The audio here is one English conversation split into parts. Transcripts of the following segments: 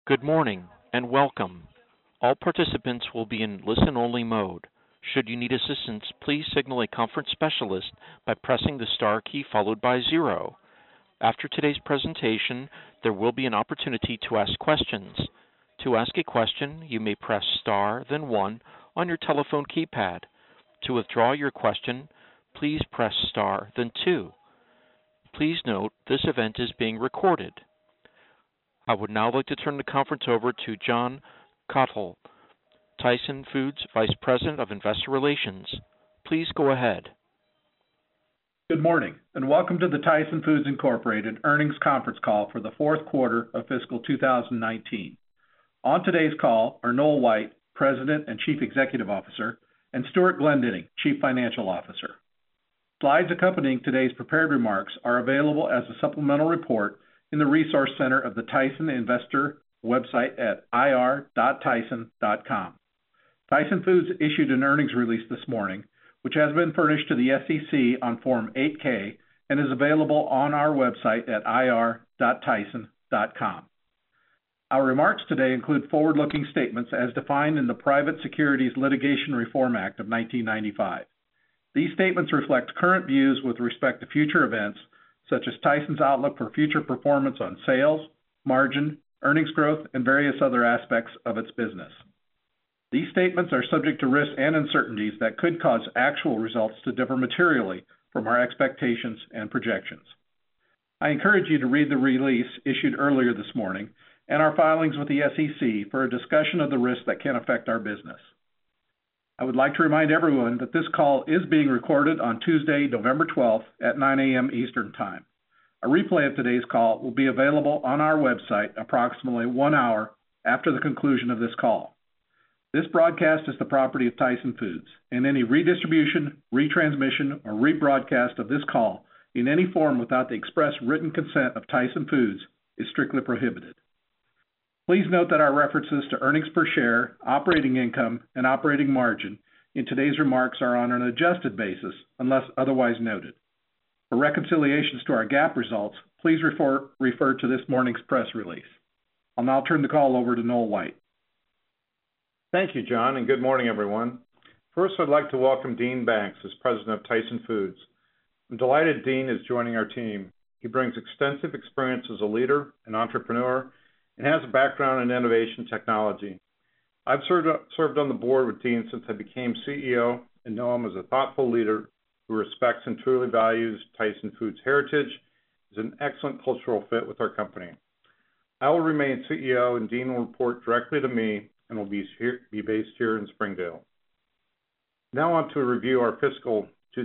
Good morning, and welcome. All participants will be in listen-only mode. Should you need assistance, please signal a conference specialist by pressing the star key followed by zero. After today's presentation, there will be an opportunity to ask questions. To ask a question, you may press star, then one on your telephone keypad. To withdraw your question, please press star, then two. Please note, this event is being recorded. I would now like to turn the conference over to Jon Kathol, Tyson Foods Vice President of Investor Relations. Please go ahead. Good morning, and welcome to the Tyson Foods Incorporated earnings conference call for the fourth quarter of fiscal 2019. On today's call are Noel White, President and Chief Executive Officer, and Stewart Glendinning, Chief Financial Officer. Slides accompanying today's prepared remarks are available as a supplemental report in the Resource Center of the Tyson Investor website at ir.tyson.com. Tyson Foods issued an earnings release this morning, which has been furnished to the SEC on Form 8-K and is available on our website at ir.tyson.com. Our remarks today include forward-looking statements as defined in the Private Securities Litigation Reform Act of 1995. These statements reflect current views with respect to future events, such as Tyson's outlook for future performance on sales, margin, earnings growth, and various other aspects of its business. These statements are subject to risks and uncertainties that could cause actual results to differ materially from our expectations and projections. I encourage you to read the release issued earlier this morning and our filings with the SEC for a discussion of the risks that can affect our business. I would like to remind everyone that this call is being recorded on Tuesday, November 12th at 9 a.m. Eastern Time. A replay of today's call will be available on our website approximately 1 hour after the conclusion of this call. This broadcast is the property of Tyson Foods, and any redistribution, retransmission, or rebroadcast of this call in any form without the express written consent of Tyson Foods is strictly prohibited. Please note that our references to earnings per share, operating income, and operating margin in today's remarks are on an adjusted basis unless otherwise noted. For reconciliations to our GAAP results, please refer to this morning's press release. I'll now turn the call over to Noel White. Thank you, John, and good morning, everyone. First, I'd like to welcome Dean Banks as President of Tyson Foods. I'm delighted Dean is joining our team. He brings extensive experience as a leader, an entrepreneur, and has a background in innovation technology. I've served on the board with Dean since I became CEO and know him as a thoughtful leader who respects and truly values Tyson Foods' heritage, is an excellent cultural fit with our company. I will remain CEO and Dean will report directly to me and will be based here in Springdale. Now on to review our fiscal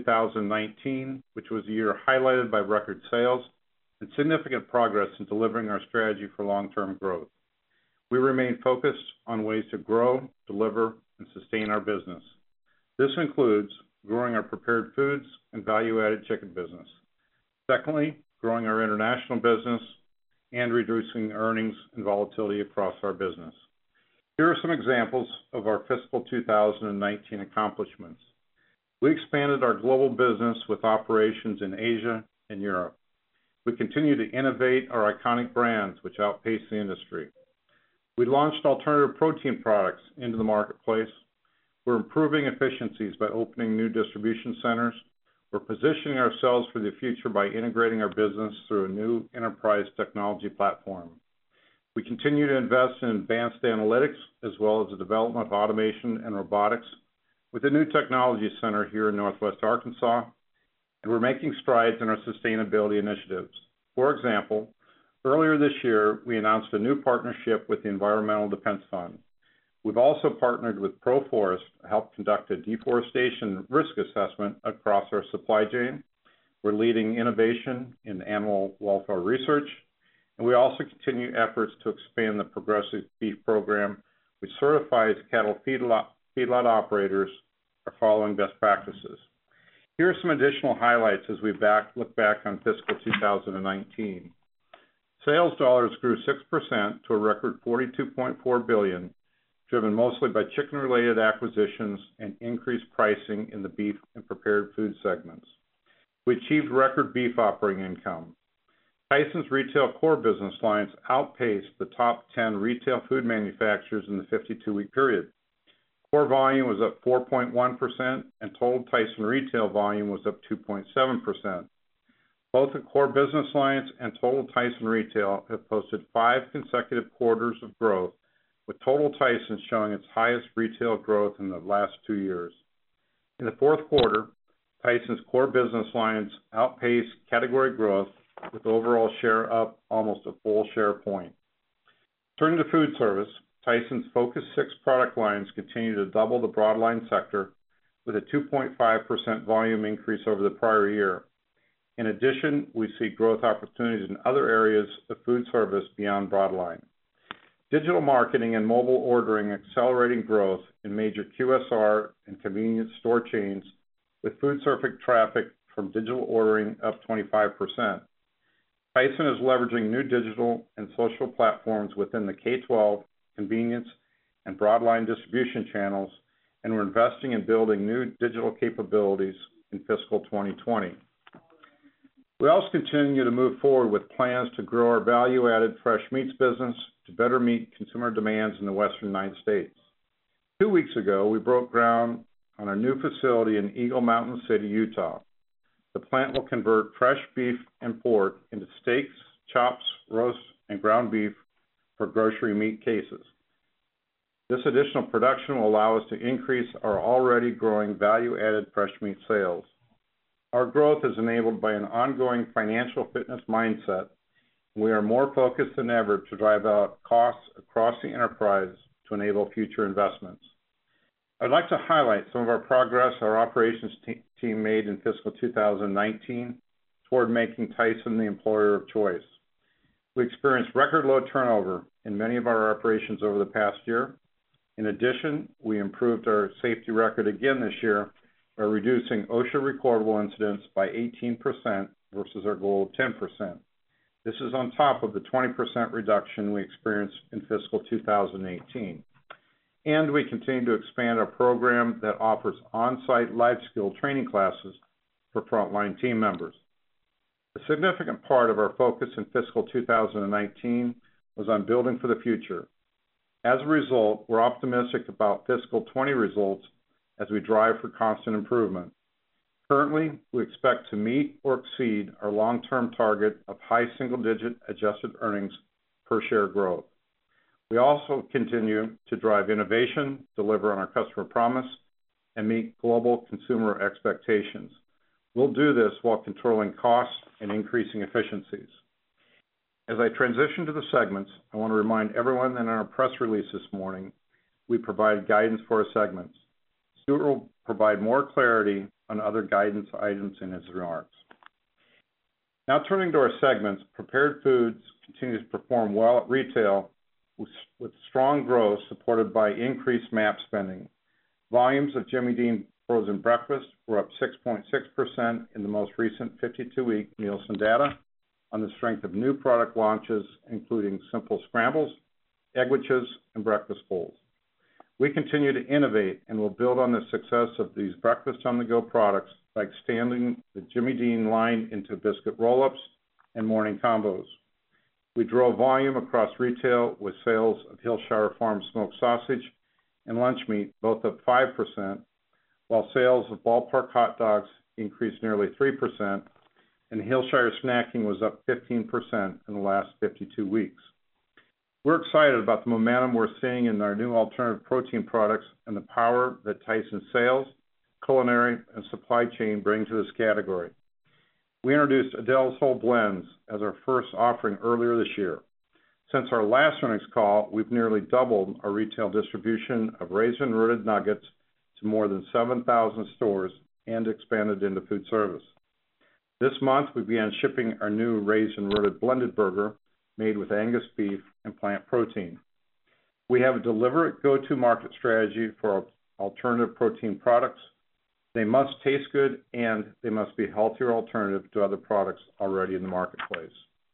2019, which was a year highlighted by record sales and significant progress in delivering our strategy for long-term growth. We remain focused on ways to grow, deliver, and sustain our business. This includes growing our prepared foods and value-added chicken business. Secondly, growing our international business and reducing earnings and volatility across our business. Here are some examples of our fiscal 2019 accomplishments. We expanded our global business with operations in Asia and Europe. We continue to innovate our iconic brands, which outpace the industry. We launched alternative protein products into the marketplace. We're improving efficiencies by opening new distribution centers. We're positioning ourselves for the future by integrating our business through a new enterprise technology platform. We continue to invest in advanced analytics as well as the development of automation and robotics with a new technology center here in Northwest Arkansas, and we're making strides in our sustainability initiatives. For example, earlier this year, we announced a new partnership with the Environmental Defense Fund. We've also partnered with ProForest to help conduct a deforestation risk assessment across our supply chain. We're leading innovation in animal welfare research, and we also continue efforts to expand the Progressive Beef Program, which certifies cattle feedlot operators are following best practices. Here are some additional highlights as we look back on fiscal 2019. Sales dollars grew 6% to a record $42.4 billion, driven mostly by chicken-related acquisitions and increased pricing in the beef and prepared food segments. We achieved record beef operating income. Tyson's retail core business lines outpaced the top 10 retail food manufacturers in the 52-week period. Core volume was up 4.1%, and total Tyson retail volume was up 2.7%. Both the core business lines and total Tyson retail have posted 5 consecutive quarters of growth, with total Tyson showing its highest retail growth in the last 2 years. In the fourth quarter, Tyson's core business lines outpaced category growth, with overall share up almost a full share point. Turning to food service, Tyson's Focus 6 product lines continue to double the broadline sector, with a 2.5% volume increase over the prior year. In addition, we see growth opportunities in other areas of food service beyond broadline. Digital marketing and mobile ordering accelerating growth in major QSR and convenience store chains, with food service traffic from digital ordering up 25%. Tyson is leveraging new digital and social platforms within the K-12, convenience, and broadline distribution channels, and we're investing in building new digital capabilities in fiscal 2020. We also continue to move forward with plans to grow our value-added fresh meats business to better meet consumer demands in the western United States. 2 weeks ago, we broke ground on a new facility in Eagle Mountain City, Utah. The plant will convert fresh beef and pork into steaks, chops, roasts, and ground beef for grocery meat cases. This additional production will allow us to increase our already growing value-added fresh meat sales. Our growth is enabled by an ongoing financial fitness mindset. We are more focused than ever to drive out costs across the enterprise to enable future investments. I'd like to highlight some of our progress our operations team made in fiscal 2019 toward making Tyson the employer of choice. We experienced record low turnover in many of our operations over the past year. In addition, we improved our safety record again this year by reducing OSHA recordable incidents by 18% versus our goal of 10%. This is on top of the 20% reduction we experienced in fiscal 2018. And we continue to expand our program that offers on-site life skill training classes for frontline team members. A significant part of our focus in fiscal 2019 was on building for the future. As a result, we're optimistic about fiscal 20 results as we drive for constant improvement. Currently, we expect to meet or exceed our long-term target of high single-digit adjusted earnings per share growth. We also continue to drive innovation, deliver on our customer promise, and meet global consumer expectations. We'll do this while controlling costs and increasing efficiencies. As I transition to the segments, I want to remind everyone that in our press release this morning, we provide guidance for our segments. Stewart will provide more clarity on other guidance items in his remarks. Now turning to our segments, Prepared Foods continues to perform well at retail with strong growth supported by increased MAP spending. Volumes of Jimmy Dean frozen breakfast were up 6.6% in the most recent 52-week Nielsen data on the strength of new product launches, including Simple Scrambles, Egg-Witches, and Breakfast Bowls. We continue to innovate and will build on the success of these breakfast-on-the-go products by expanding the Jimmy Dean line into biscuit roll-ups and morning combos. We drove volume across retail with sales of Hillshire Farm smoked sausage and lunch meat both up 5%, while sales of Ballpark hot dogs increased nearly 3%, and Hillshire snacking was up 15% in the last 52 weeks. We're excited about the momentum we're seeing in our new alternative protein products and the power that Tyson sales, culinary, and supply chain bring to this category. We introduced Aidells Whole Blends as our first offering earlier this year. Since our last earnings call, we've nearly doubled our retail distribution of raisin-rooted nuggets to more than 7,000 stores and expanded into food service. This month, we began shipping our new raisin-rooted blended burger made with Angus beef and plant protein. We have a deliberate go-to market strategy for our alternative protein products. They must taste good, and they must be a healthier alternative to other products already in the marketplace.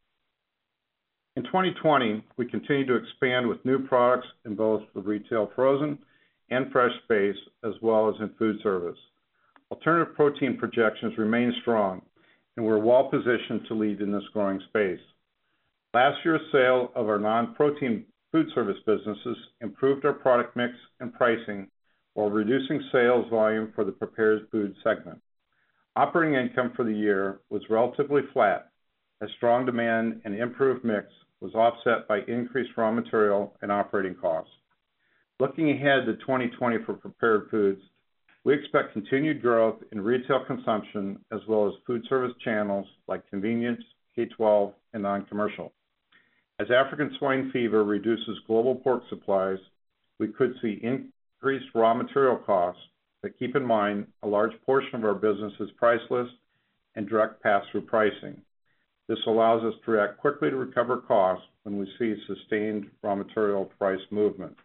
In 2020, we continue to expand with new products in both the retail frozen and fresh space, as well as in food service. Alternative protein projections remain strong, and we're well positioned to lead in this growing space. Last year's sale of our non-protein food service businesses improved our product mix and pricing while reducing sales volume for the prepared food segment. Operating income for the year was relatively flat, as strong demand and improved mix was offset by increased raw material and operating costs. Looking ahead to 2020 for prepared foods, we expect continued growth in retail consumption as well as food service channels like convenience, K-12, and non-commercial. As African swine fever reduces global pork supplies, we could see increased raw material costs, but keep in mind a large portion of our business is price list and direct pass-through pricing. This allows us to react quickly to recover costs when we see sustained raw material price movement.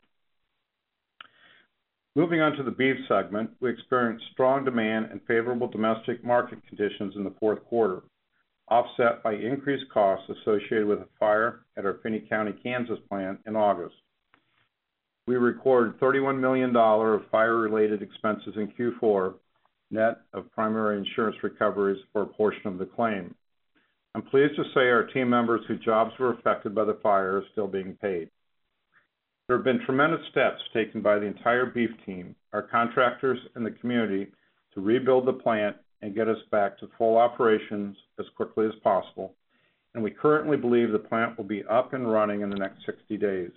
Moving on to the beef segment, we experienced strong demand and favorable domestic market conditions in the fourth quarter, offset by increased costs associated with a fire at our Finney County, Kansas plant in August. We recorded $31 million of fire-related expenses in Q4, net of primary insurance recoveries for a portion of the claim. I'm pleased to say our team members whose jobs were affected by the fire are still being paid. There have been tremendous steps taken by the entire beef team, our contractors, and the community to rebuild the plant and get us back to full operations as quickly as possible, and we currently believe the plant will be up and running in the next 60 days.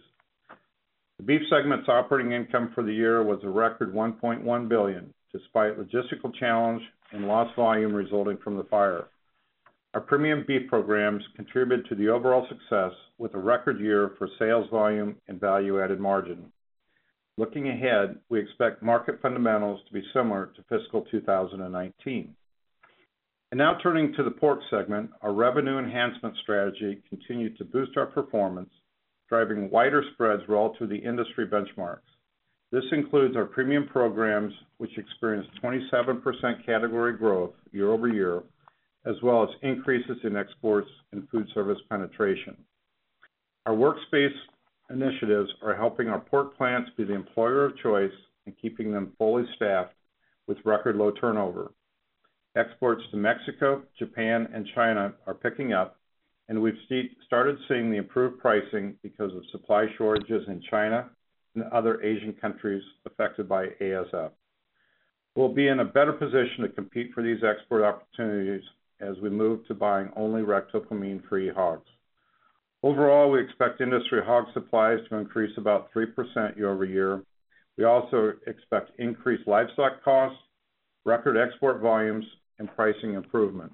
The beef segment's operating income for the year was a record $1.1 billion, despite logistical challenge and lost volume resulting from the fire. Our premium beef programs contributed to the overall success with a record year for sales volume and value-added margin. Looking ahead, we expect market fundamentals to be similar to fiscal 2019. And now turning to the pork segment, our revenue enhancement strategy continued to boost our performance, driving wider spreads relative to the industry benchmarks. This includes our premium programs, which experienced 27% category growth year over year, as well as increases in exports and food service penetration. Our workspace initiatives are helping our pork plants be the employer of choice and keeping them fully staffed with record low turnover. Exports to Mexico, Japan, and China are picking up, and we've started seeing the improved pricing because of supply shortages in China and other Asian countries affected by ASF. We'll be in a better position to compete for these export opportunities as we move to buying only ractopamine-free hogs. Overall, we expect industry hog supplies to increase about 3% year over year. We also expect increased livestock costs, record export volumes, and pricing improvement.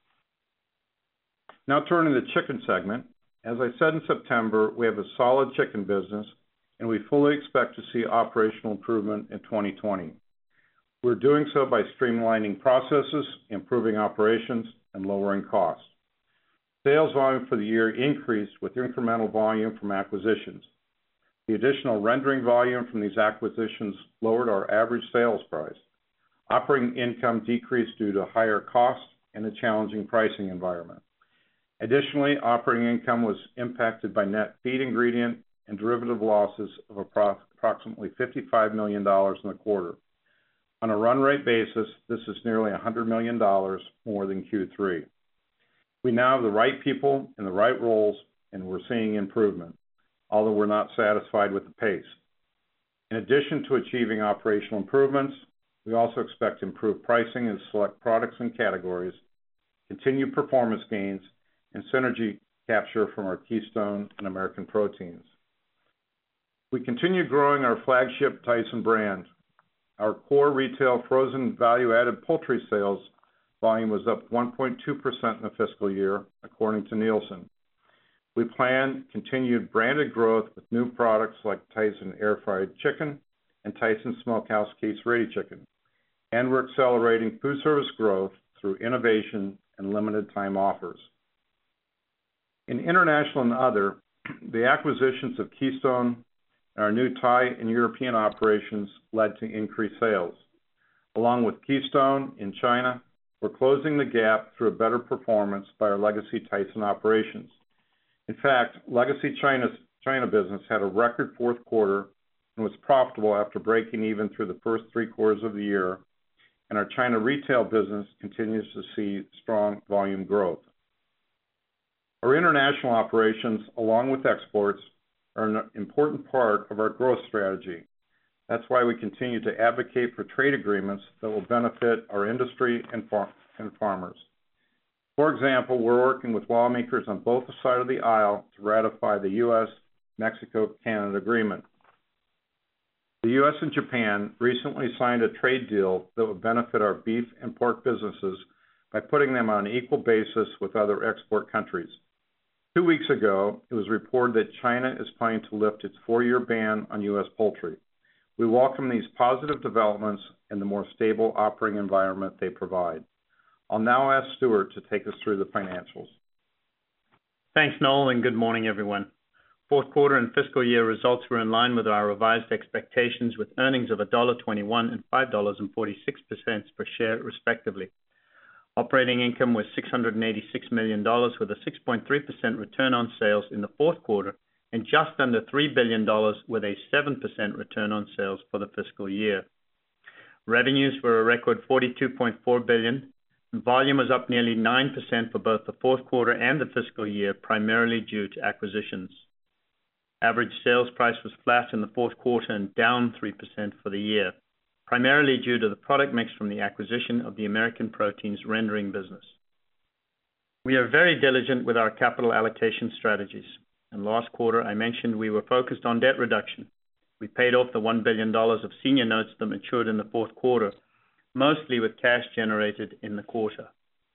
Now turning to the chicken segment. As I said in September, we have a solid chicken business, and we fully expect to see operational improvement in 2020. We're doing so by streamlining processes, improving operations, and lowering costs. Sales volume for the year increased with incremental volume from acquisitions. The additional rendering volume from these acquisitions lowered our average sales price. Operating income decreased due to higher costs and a challenging pricing environment. Additionally, operating income was impacted by net feed ingredient and derivative losses of approximately $55 million in the quarter. On a run rate basis, this is nearly $100 million more than Q3. We now have the right people in the right roles, and we're seeing improvement, although we're not satisfied with the pace. In addition to achieving operational improvements, we also expect improved pricing in select products and categories, continued performance gains, and synergy capture from our Keystone and American Proteins. We continue growing our flagship Tyson brand. Our core retail frozen value-added poultry sales volume was up 1.2% in the fiscal year, according to Nielsen. We plan continued branded growth with new products like Tyson air-fried chicken and Tyson Smokehouse case-ready chicken, and we're accelerating food service growth through innovation and limited time offers. In international and other, the acquisitions of Keystone and our new Thai and European operations led to increased sales. Along with Keystone in China, we're closing the gap through a better performance by our legacy Tyson operations. In fact, legacy China business had a record fourth quarter and was profitable after breaking even through the first 3 quarters of the year, and our China retail business continues to see strong volume growth. Our international operations, along with exports, are an important part of our growth strategy. That's why we continue to advocate for trade agreements that will benefit our industry and farmers. For example, we're working with lawmakers on both sides of the aisle to ratify the U.S.-Mexico-Canada agreement. The U.S. and Japan recently signed a trade deal that would benefit our beef and pork businesses by putting them on an equal basis with other export countries. 2 weeks ago, it was reported that China is planning to lift its 4-year ban on U.S. poultry. We welcome these positive developments and the more stable operating environment they provide. I'll now ask Stewart to take us through the financials. Thanks, Noel, and good morning, everyone. Fourth quarter and fiscal year results were in line with our revised expectations, with earnings of $1.21 and $5.46 per share, respectively. Operating income was $686 million, with a 6.3% return on sales in the fourth quarter and just under $3 billion with a 7% return on sales for the fiscal year. Revenues were a record $42.4 billion. Volume was up nearly 9% for both the fourth quarter and the fiscal year, primarily due to acquisitions. Average sales price was flat in the fourth quarter and down 3% for the year, primarily due to the product mix from the acquisition of the American Proteins rendering business. We are very diligent with our capital allocation strategies, and last quarter I mentioned we were focused on debt reduction. We paid off the $1 billion of senior notes that matured in the fourth quarter, mostly with cash generated in the quarter.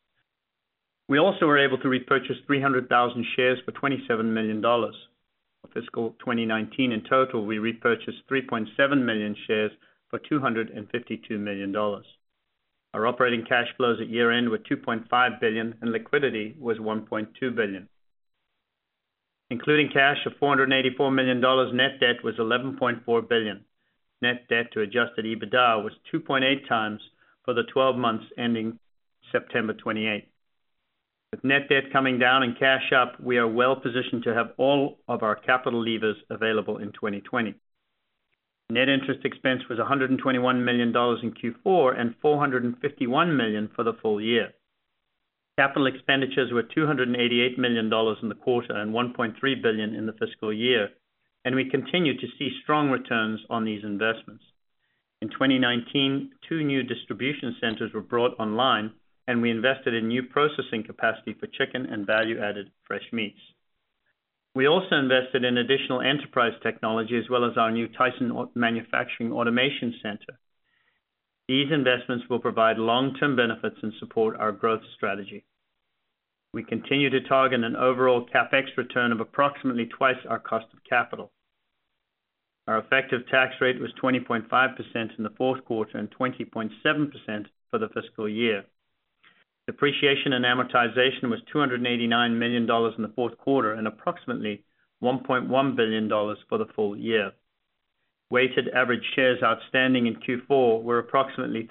We also were able to repurchase 300,000 shares for $27 million. For fiscal 2019 in total, we repurchased 3.7 million shares for $252 million. Our operating cash flows at year-end were $2.5 billion, and liquidity was $1.2 billion. Including cash of $484 million, net debt was $11.4 billion. Net debt to adjusted EBITDA was 2.8 times for the 12 months ending September 28. With net debt coming down and cash up, we are well positioned to have all of our capital levers available in 2020. Net interest expense was $121 million in Q4 and $451 million for the full year. Capital expenditures were $288 million in the quarter and $1.3 billion in the fiscal year, and we continue to see strong returns on these investments. In 2019, 2 new distribution centers were brought online, and we invested in new processing capacity for chicken and value-added fresh meats. We also invested in additional enterprise technology as well as our new Tyson Manufacturing Automation Center. These investments will provide long-term benefits and support our growth strategy. We continue to target an overall CapEx return of approximately twice our cost of capital. Our effective tax rate was 20.5% in the fourth quarter and 20.7% for the fiscal year. Depreciation and amortization was $289 million in the fourth quarter and approximately $1.1 billion for the full year. Weighted average shares outstanding in Q4 were approximately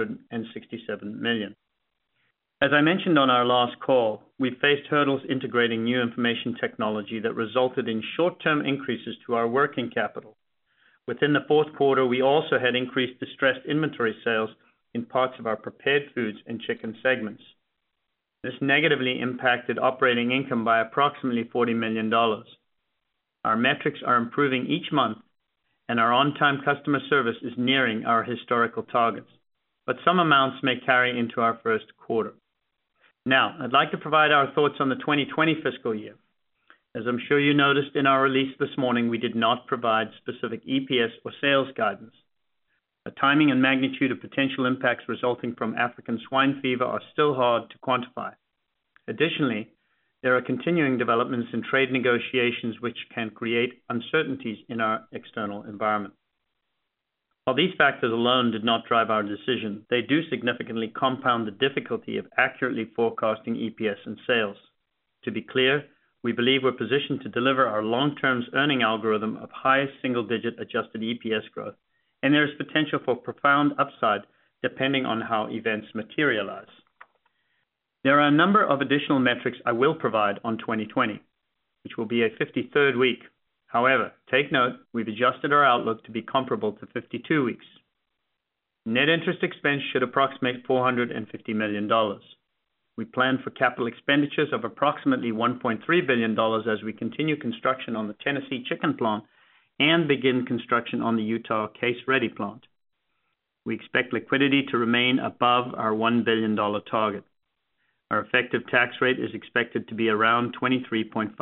367 million. As I mentioned on our last call, we faced hurdles integrating new information technology that resulted in short-term increases to our working capital. Within the fourth quarter, we also had increased distressed inventory sales in parts of our prepared foods and chicken segments. This negatively impacted operating income by approximately $40 million. Our metrics are improving each month, and our on-time customer service is nearing our historical targets, but some amounts may carry into our first quarter. Now, I'd like to provide our thoughts on the 2020 fiscal year. As I'm sure you noticed in our release this morning, we did not provide specific EPS or sales guidance. The timing and magnitude of potential impacts resulting from African swine fever are still hard to quantify. Additionally, there are continuing developments in trade negotiations which can create uncertainties in our external environment. While these factors alone did not drive our decision, they do significantly compound the difficulty of accurately forecasting EPS and sales. To be clear, we believe we're positioned to deliver our long-term earning algorithm of high single-digit adjusted EPS growth, and there is potential for profound upside depending on how events materialize. There are a number of additional metrics I will provide on 2020, which will be a 53rd week. However, take note, we've adjusted our outlook to be comparable to 52 weeks. Net interest expense should approximate $450 million. We plan for capital expenditures of approximately $1.3 billion as we continue construction on the Tennessee chicken plant and begin construction on the Utah case-ready plant. We expect liquidity to remain above our $1 billion target. Our effective tax rate is expected to be around 23.5%.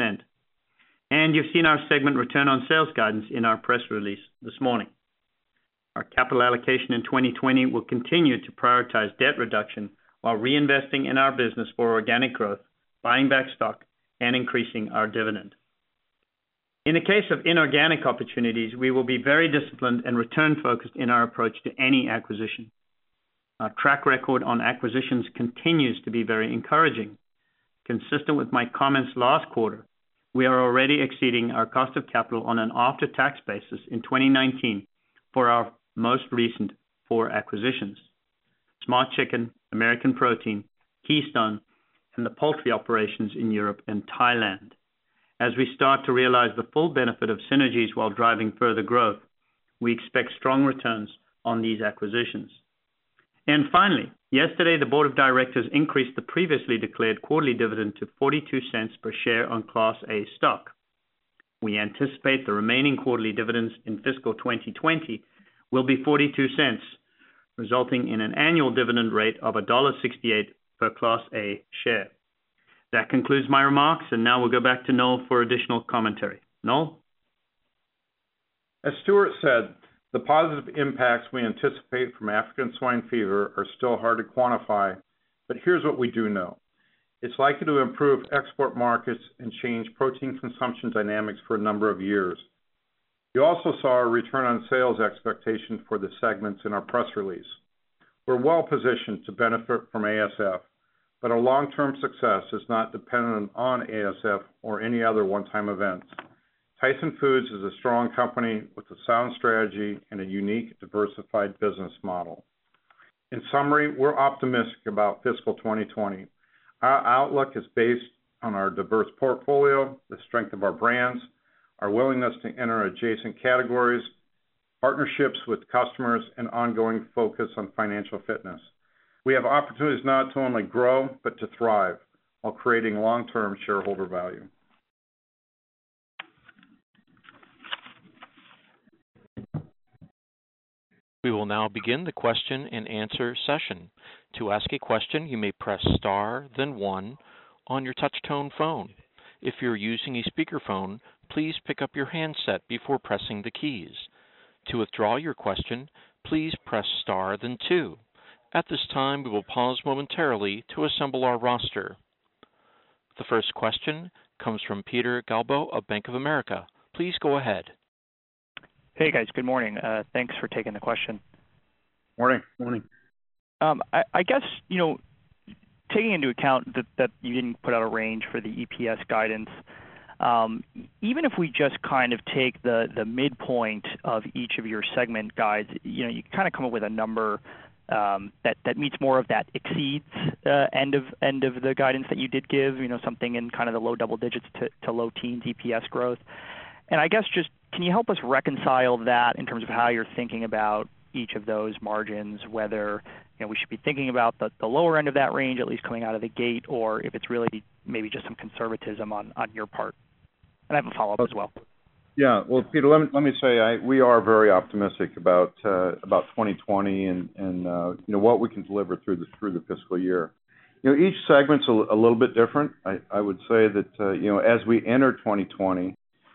And you've seen our segment return on sales guidance in our press release this morning. Our capital allocation in 2020 will continue to prioritize debt reduction while reinvesting in our business for organic growth, buying back stock, and increasing our dividend. In the case of inorganic opportunities, we will be very disciplined and return-focused in our approach to any acquisition. Our track record on acquisitions continues to be very encouraging. Consistent with my comments last quarter, we are already exceeding our cost of capital on an after-tax basis in 2019 for our most recent 4 acquisitions: Smart Chicken, American Protein, Keystone, and the poultry operations in Europe and Thailand. As we start to realize the full benefit of synergies while driving further growth, we expect strong returns on these acquisitions. And finally, yesterday the Board of Directors increased the previously declared quarterly dividend to 42 cents per share on Class A stock. We anticipate the remaining quarterly dividends in fiscal 2020 will be 42 cents, resulting in an annual dividend rate of $1.68 per Class A share. That concludes my remarks, and now we'll go back to Noel for additional commentary. Noel? As Stewart said, the positive impacts we anticipate from African swine fever are still hard to quantify, but here's what we do know. It's likely to improve export markets and change protein consumption dynamics for a number of years. You also saw a return on sales expectation for the segments in our press release. We're well positioned to benefit from ASF, but our long-term success is not dependent on ASF or any other one-time events. Tyson Foods is a strong company with a sound strategy and a unique, diversified business model. In summary, we're optimistic about fiscal 2020. Our outlook is based on our diverse portfolio, the strength of our brands, our willingness to enter adjacent categories, partnerships with customers, and ongoing focus on financial fitness. We have opportunities not to only grow, but to thrive while creating long-term shareholder value. We will now begin the question and answer session. To ask a question, you may press star, then 1 on your touch-tone phone. If you're using a speakerphone, please pick up your handset before pressing the keys. To withdraw your question, please press star, then 2. At this time, we will pause momentarily to assemble our roster. The first question comes from Peter Galbo of Bank of America. Please go ahead. Hey guys, good morning. Thanks for taking the question. Morning. I guess, taking into account that you didn't put out a range for the EPS guidance, even if we just kind of take the midpoint of each of your segment guides, you kind of come up with a number that meets more of that exceeds end of the guidance that you did give, something in kind of the low double digits to low teens EPS growth. And I guess just, can you help us reconcile that in terms of how you're thinking about each of those margins, whether we should be thinking about the lower end of that range, at least coming out of the gate, or if it's really maybe just some conservatism on your part? And I have a follow-up as well. Yeah, well, Peter, let me say we are very optimistic about 2020 and what we can deliver through the fiscal year. Each segment's a little bit different. I would say that as we enter 2020,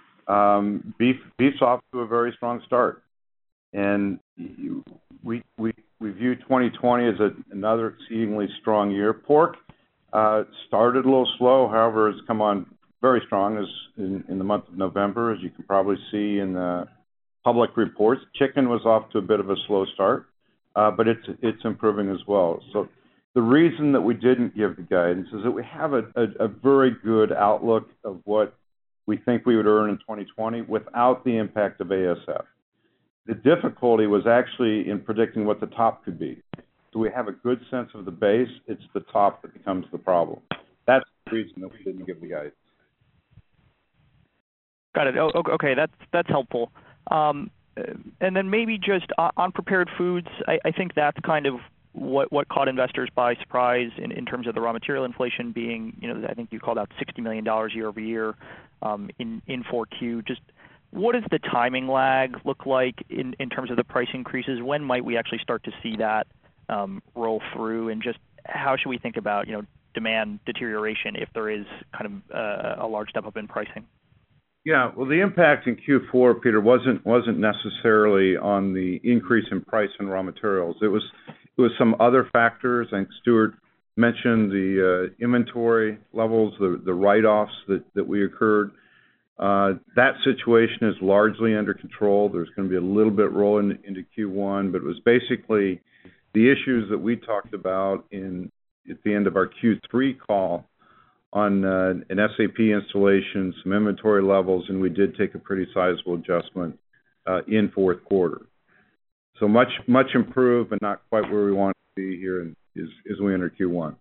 beef's off to a very strong start, and we view 2020 as another exceedingly strong year. Pork started a little slow, however, has come on very strong in the month of November, as you can probably see in the public reports. Chicken was off to a bit of a slow start, but it's improving as well. So the reason that we didn't give the guidance is that we have a very good outlook of what we think we would earn in 2020 without the impact of ASF. The difficulty was actually in predicting what the top could be. So we have a good sense of the base. It's the top that becomes the problem. That's the reason that we didn't give the guidance. Got it. Oh, okay, that's helpful. And then maybe just on prepared foods, I think that's kind of what caught investors by surprise in terms of the raw material inflation being, I think you called out $60 million year over year in 4Q. Just what does the timing lag look like in terms of the price increases? When might we actually start to see that roll through? And just how should we think about, demand deterioration if there is kind of a large step up in pricing? Yeah, well, the impact in Q4, Peter, wasn't necessarily on the increase in price in raw materials. It was some other factors. I think Stewart mentioned the inventory levels, the write-offs that we occurred. That situation is largely under control. There's going to be a little bit rolling into Q1, but it was basically the issues that we talked about at the end of our Q3 call on an SAP installation, some inventory levels, and we did take a pretty sizable adjustment in fourth quarter. So much improved, but not quite where we want to be here as we enter Q1.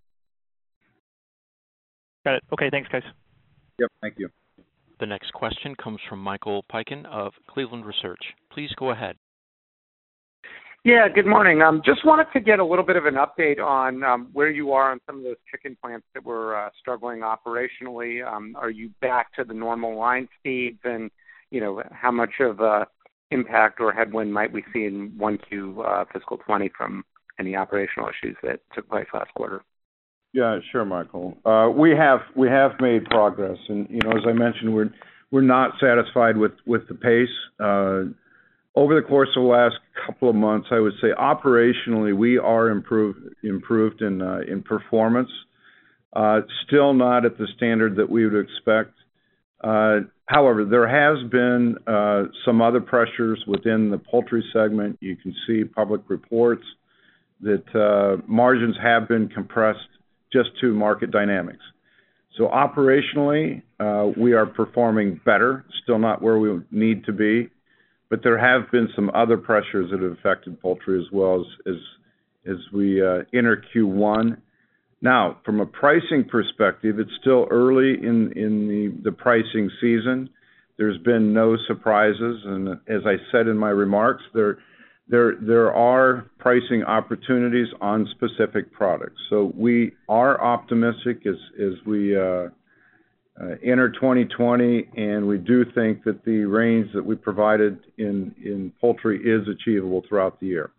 Got it. Okay, thanks, guys. Yep, thank you. The next question comes from Michael Piken of Cleveland Research. Please go ahead. Yeah, good morning. Just wanted to get a little bit of an update on where you are on some of those chicken plants that were struggling operationally. Are you back to the normal line speeds? And, how much of impact or headwind might we see in 1Q fiscal 20 from any operational issues that took place last quarter? Yeah, sure, Michael. We have made progress, and as I mentioned, we're not satisfied with the pace. Over the course of the last couple of months, I would say operationally we are improved in performance. Still not at the standard that we would expect. However, there has been some other pressures within the poultry segment. You can see public reports that margins have been compressed just to market dynamics. So operationally, we are performing better. Still not where we need to be. But there have been some other pressures that have affected poultry as well as we enter Q1. Now, from a pricing perspective, it's still early in the pricing season. There's been no surprises, and as I said in my remarks, there are pricing opportunities on specific products. So we are optimistic as we enter 2020, and we do think that the range that we provided in poultry is achievable throughout the year.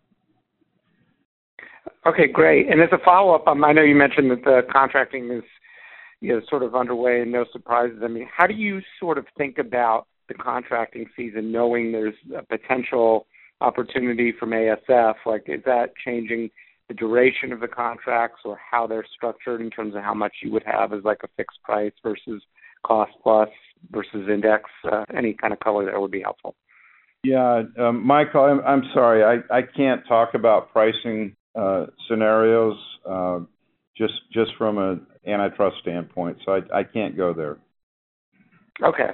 Okay, great. And as a follow-up, I know you mentioned that the contracting is sort of underway and no surprises. I mean, how do you sort of think about the contracting season, knowing there's a potential opportunity from ASF? Like, is that changing the duration of the contracts or how they're structured in terms of how much you would have as like a fixed price versus cost plus versus index? Any kind of color there would be helpful. Yeah, Michael, I'm sorry. I can't talk about pricing scenarios just from an antitrust standpoint, so I can't go there. Okay.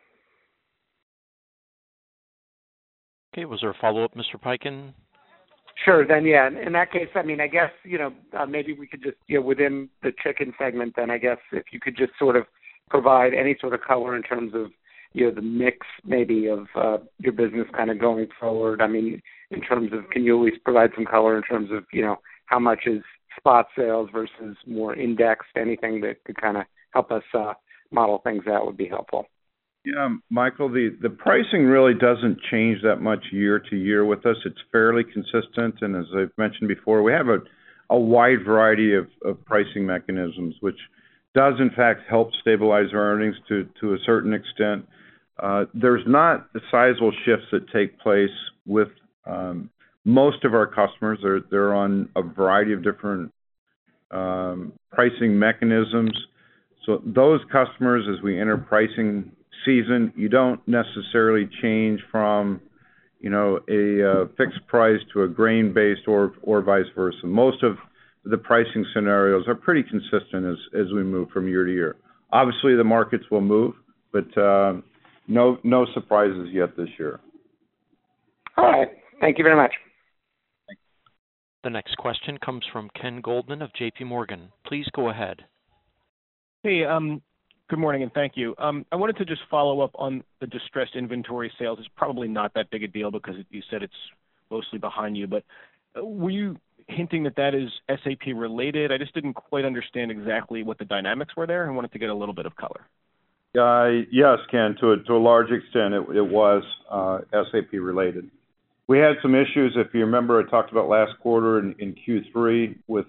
Okay, was there a follow-up, Mr. Piken? Sure, then, yeah. In that case, I mean, I guess, maybe we could just, within the chicken segment, then I guess if you could just sort of provide any sort of color in terms of, the mix maybe of your business kind of going forward. I mean, in terms of, can you at least provide some color in terms of, how much is spot sales versus more indexed? Anything that could kind of help us model things out would be helpful. Yeah, Michael, the pricing really doesn't change that much year to year with us. It's fairly consistent, and as I've mentioned before, we have a wide variety of pricing mechanisms, which does in fact help stabilize our earnings to a certain extent. There's not the sizable shifts that take place with most of our customers. They're on a variety of different pricing mechanisms. So those customers, as we enter pricing season, you don't necessarily change from, a fixed price to a grain-based or vice versa. Most of the pricing scenarios are pretty consistent as we move from year to year. Obviously, the markets will move, but no surprises yet this year. All right. Thank you very much. The next question comes from Ken Goldman of J.P. Morgan. Please go ahead. Hey, Good morning, and thank you. I wanted to just follow up on the distressed inventory sales. It's probably not that big a deal because you said it's mostly behind you, but were you hinting that that is SAP related? I just didn't quite understand exactly what the dynamics were there. I wanted to get a little bit of color. Yes, Ken, to a large extent, it was SAP related. We had some issues, if you remember, I talked about last quarter in Q3 with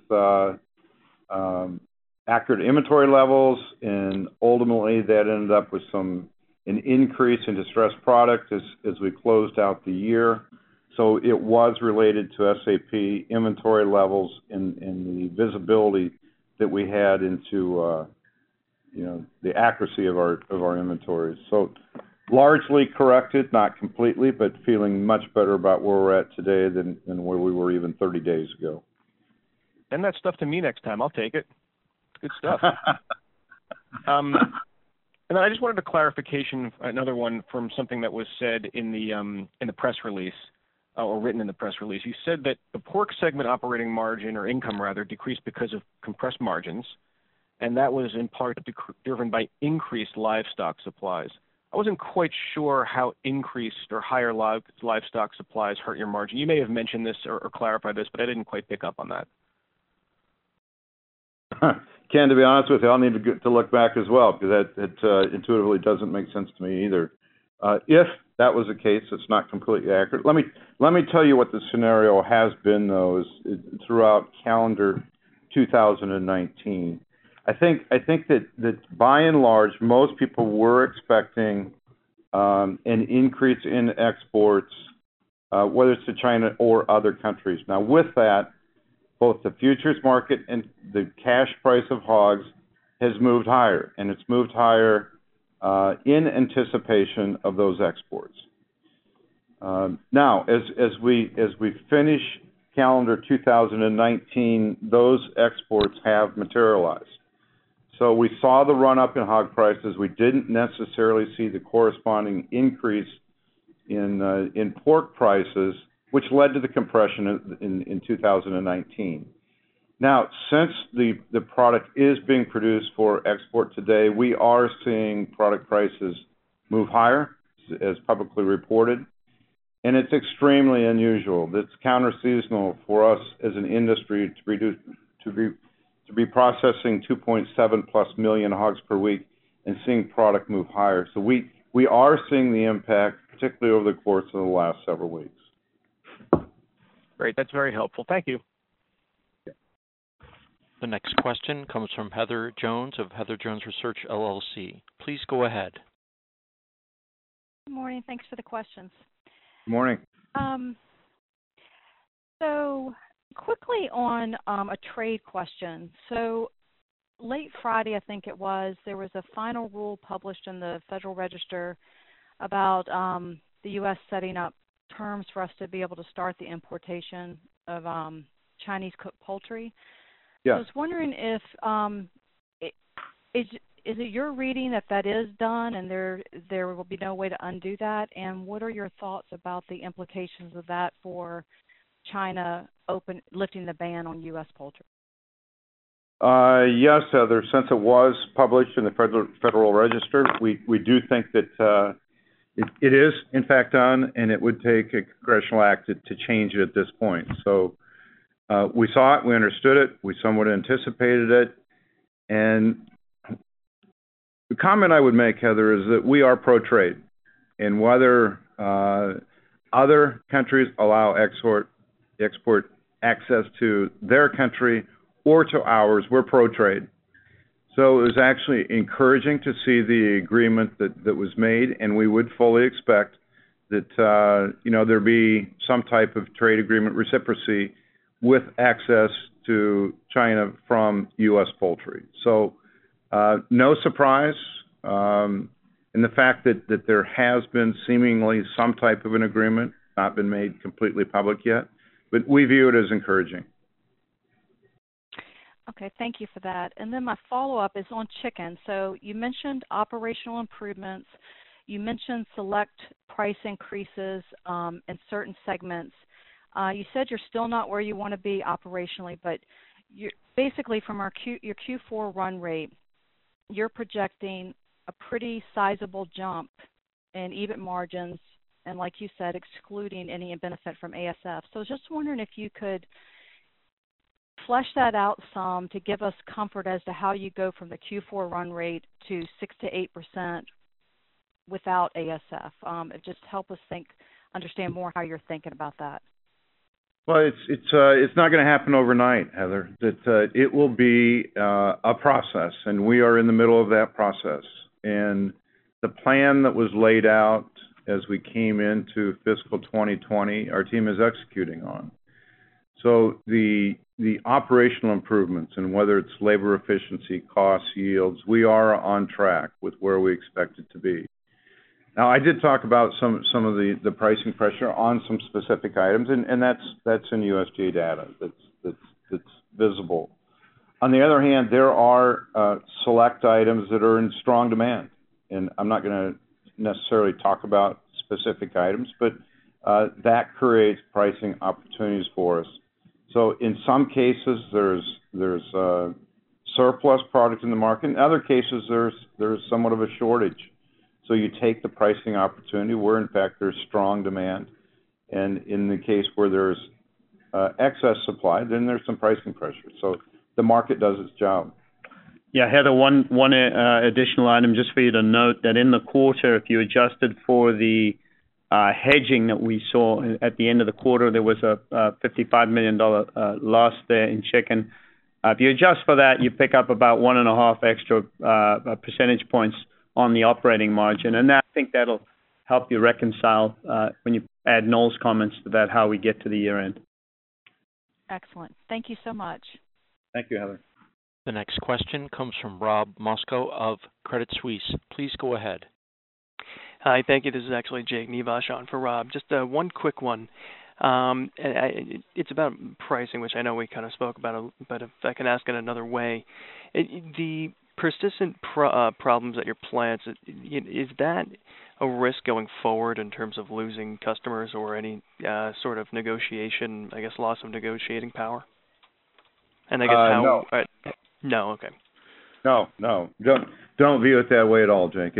accurate inventory levels, and ultimately that ended up with an increase in distressed product as we closed out the year. So it was related to SAP inventory levels and the visibility that we had into the accuracy of our inventories. So largely corrected, not completely, but feeling much better about where we're at today than where we were even 30 days ago. Send that stuff to me next time. I'll take it. Good stuff. And then I just wanted a clarification, another one from something that was said in the press release, or written in the press release. You said that the pork segment operating margin, or income rather, decreased because of compressed margins, and that was in part driven by increased livestock supplies. I wasn't quite sure how increased or higher livestock supplies hurt your margin. You may have mentioned this or clarified this, but I didn't quite pick up on that. Ken, to be honest with you, I'll need to look back as well, because that intuitively doesn't make sense to me either. If that was the case, it's not completely accurate. Let me tell you what the scenario has been, though, is throughout calendar 2019. I think that by and large, most people were expecting an increase in exports, whether it's to China or other countries. Now, with that, both the futures market and the cash price of hogs has moved higher, and it's moved higher in anticipation of those exports. Now, as we finish calendar 2019, those exports have materialized. So we saw the run-up in hog prices. We didn't necessarily see the corresponding increase in pork prices, which led to the compression in 2019. Now, since the product is being produced for export today, we are seeing product prices move higher, as publicly reported, and it's extremely unusual. It's counter-seasonal for us as an industry to be processing 2.7 plus million hogs per week and seeing product move higher. So we are seeing the impact, particularly over the course of the last several weeks. Great. That's very helpful. Thank you. The next question comes from Heather Jones of Heather Jones Research, LLC. Please go ahead. Good morning. Thanks for the questions. Good morning. So quickly on a trade question. So late Friday, I think it was, there was a final rule published in the Federal Register about the U.S. setting up terms for us to be able to start the importation of Chinese cooked poultry. Yeah. I was wondering if is it your reading that is done and there will be no way to undo that? And what are your thoughts about the implications of that for China lifting the ban on U.S. poultry? Yes, Heather. Since it was published in the Federal Register, we do think that it is, in fact, done, and it would take a congressional act to change it at this point. So we saw it, we understood it, we somewhat anticipated it, and the comment I would make, Heather, is that we are pro-trade, and whether other countries allow export access to their country or to ours, we're pro-trade. So it was actually encouraging to see the agreement that was made, and we would fully expect that there be some type of trade agreement reciprocity with access to China from U.S. poultry. So no surprise in the fact that there has been seemingly some type of an agreement, not been made completely public yet, but we view it as encouraging. Okay, thank you for that. And then my follow-up is on chicken. So you mentioned operational improvements. You mentioned select price increases in certain segments. You said you're still not where you want to be operationally, but you're basically from your Q4 run rate, you're projecting a pretty sizable jump in EBIT margins, and like you said, excluding any benefit from ASF. So I was just wondering if you could flesh that out some to give us comfort as to how you go from the Q4 run rate to 6 to 8% without ASF. It just help us understand more how you're thinking about that. Well, it's not going to happen overnight, Heather. It will be a process, and we are in the middle of that process. And the plan that was laid out as we came into fiscal 2020, our team is executing on. So the operational improvements, and whether it's labor efficiency, costs, yields, we are on track with where we expect it to be. Now, I did talk about some of the pricing pressure on some specific items, and that's in USDA data that's visible. On the other hand, there are select items that are in strong demand, and I'm not going to necessarily talk about specific items, but that creates pricing opportunities for us. So in some cases, there's surplus product in the market. In other cases, there's somewhat of a shortage. So you take the pricing opportunity where, in fact, there's strong demand. And in the case where there's excess supply, then there's some pricing pressure. So the market does its job. Yeah, Heather, one additional item just for you to note that in the quarter, if you adjusted for the hedging that we saw at the end of the quarter, there was a $55 million loss there in chicken. If you adjust for that, you pick up about 1.5 extra percentage points on the operating margin, and I think that'll help you reconcile when you add Noel's comments to that, how we get to the year end. Excellent. Thank you so much. Thank you, Heather. The next question comes from Rob Moskow of Credit Suisse. Please go ahead. Hi, thank you. This is actually Jake Nivash on for Rob. Just one quick one. It's about pricing, which I know we kind of spoke about, but if I can ask it another way. The persistent problems at your plants, is that a risk going forward in terms of losing customers or any sort of negotiation, I guess, loss of negotiating power? And I guess how... No. No, okay. No. Don't view it that way at all, Jake.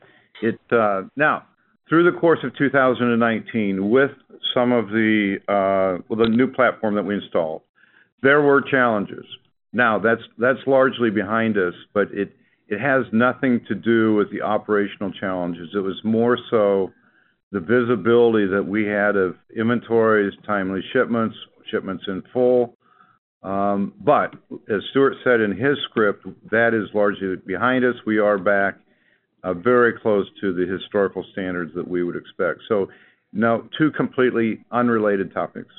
Now, through the course of 2019, with some of the new platform that we installed, there were challenges. Now, that's largely behind us, but it has nothing to do with the operational challenges. It was more so the visibility that we had of inventories, timely shipments in full. But as Stewart said in his script, that is largely behind us. We are back very close to the historical standards that we would expect. So, no, two completely unrelated topics.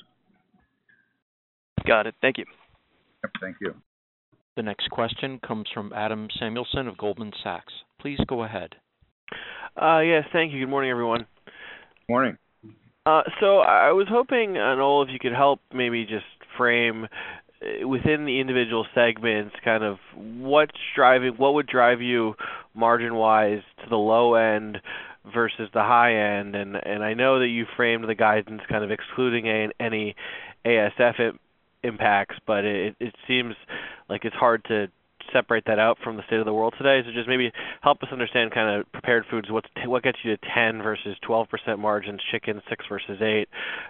Got it. Thank you. Yep, thank you. The next question comes from Adam Samuelson of Goldman Sachs. Please go ahead. Yes, thank you. Good morning, everyone. Morning. So I was hoping, Noel, if you could help maybe just frame within the individual segments kind of what would drive you margin-wise to the low end versus the high end. And I know that you framed the guidance kind of excluding any ASF impacts, but it seems like it's hard to separate that out from the state of the world today. So just maybe help us understand kind of prepared foods, what gets you to 10 versus 12% margins, chicken 6 versus 8,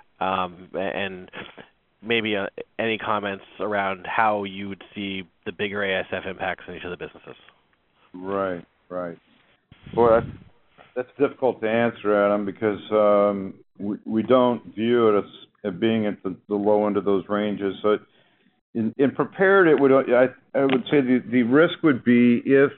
and maybe any comments around how you would see the bigger ASF impacts in each of the businesses. Right. Boy, that's difficult to answer, Adam, because we don't view it as being at the low end of those ranges. So in prepared, I would say the risk would be if